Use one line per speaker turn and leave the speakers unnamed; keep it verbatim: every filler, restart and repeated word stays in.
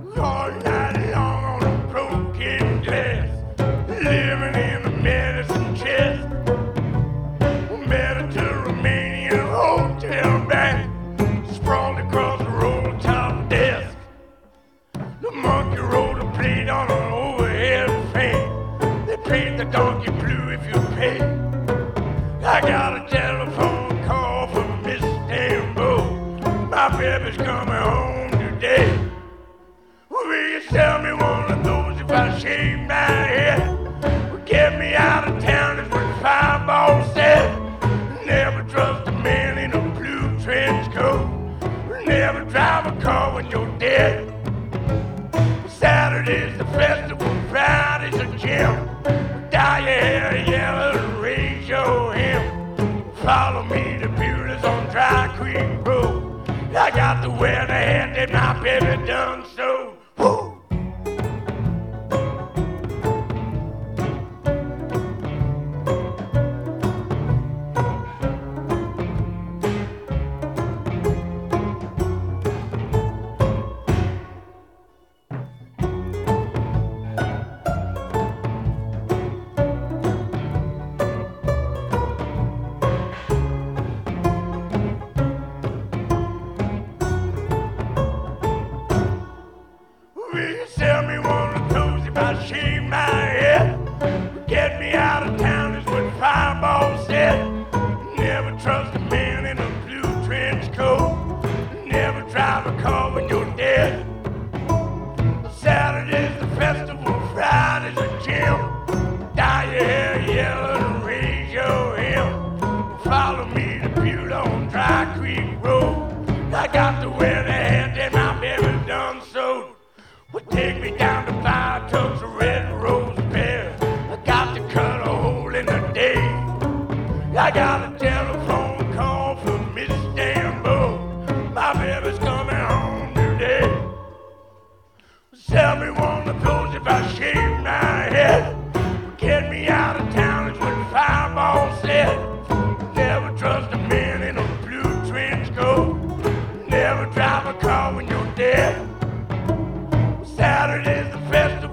All night long on a broken glass, living in the medicine chest. We met at the Romanian hotel back, sprawled across the roll top desk. The monkey rolled a plate on an overhead fan. They paid the donkey blue if you pay. I got a telephone call from Miss Istanbul. My baby's coming home today. Will you sell me one of those if I shave my head? Will get me out of town is what Fireball said. Never trust a man in a blue trench coat. Never drive a car when you're dead. Saturday's the festival, Friday's a gym. Dye your hair yellow and raise your hem. Follow me to Bewley's on Dry Creek Road. I got to wear the hat that my baby done so. Woo! Will you sell me one of those if I shave my head? Get me out of town is what Fireball said. Never trust a man in a blue trench coat. Never drive a car when you're dead. Saturday's the festival, Friday's a gym. Dye your hair yellow and raise your hem. Follow me to Bewley on Dry Creek Road. I got to wear the hat that my baby done sewed. Well, take me down to five tubs of red rose pears. I got to cut a hole in the day. I got a telephone call from Miss Istanbul. My baby's coming home today. Sell me one of those if I shave my head. Get me out of town is what Fireball said. Never trust a man in a blue trench coat. Never drive a car when you're dead. Saturday's the festival.